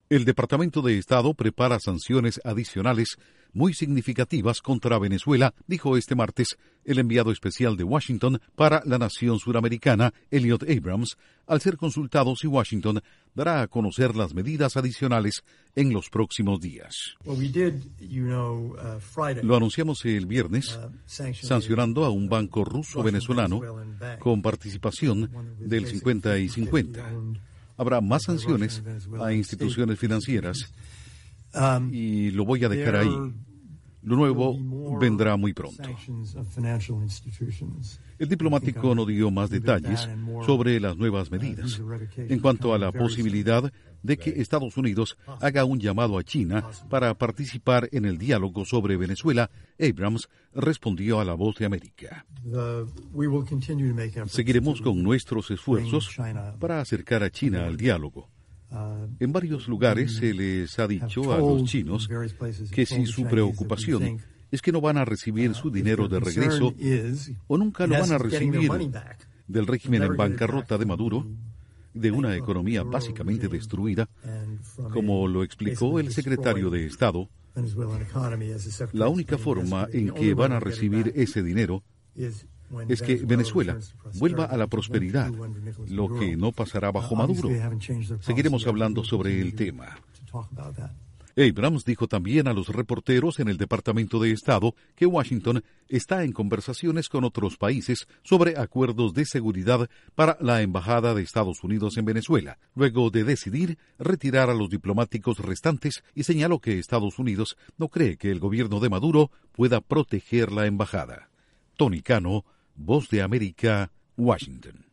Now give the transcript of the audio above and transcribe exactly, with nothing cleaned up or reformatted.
El Departamento de Estado prepara sanciones adicionales muy significativas contra Venezuela, dijo este martes el enviado especial de Washington para la nación suramericana, Elliot Abrams, al ser consultado si Washington dará a conocer las medidas adicionales en los próximos días. Lo anunciamos el viernes, sancionando a un banco ruso-venezolano con participación del cincuenta y cincuenta. Habrá más sanciones a instituciones financieras y lo voy a dejar ahí. Lo nuevo vendrá muy pronto. El diplomático no dio más detalles sobre las nuevas medidas. En cuanto a la posibilidad de que Estados Unidos haga un llamado a China para participar en el diálogo sobre Venezuela, Abrams respondió a La Voz de América. Seguiremos con nuestros esfuerzos para acercar a China al diálogo. En varios lugares se les ha dicho a los chinos que si su preocupación es que no van a recibir su dinero de regreso o nunca lo van a recibir del régimen en bancarrota de Maduro, de una economía básicamente destruida, como lo explicó el secretario de Estado, la única forma en que van a recibir ese dinero es que Venezuela vuelva a la prosperidad, lo que no pasará bajo Maduro. Seguiremos hablando sobre el tema. Abrams dijo también a los reporteros en el Departamento de Estado que Washington está en conversaciones con otros países sobre acuerdos de seguridad para la Embajada de Estados Unidos en Venezuela, luego de decidir retirar a los diplomáticos restantes, y señaló que Estados Unidos no cree que el gobierno de Maduro pueda proteger la embajada. Tony Cano, Voz de América, Washington.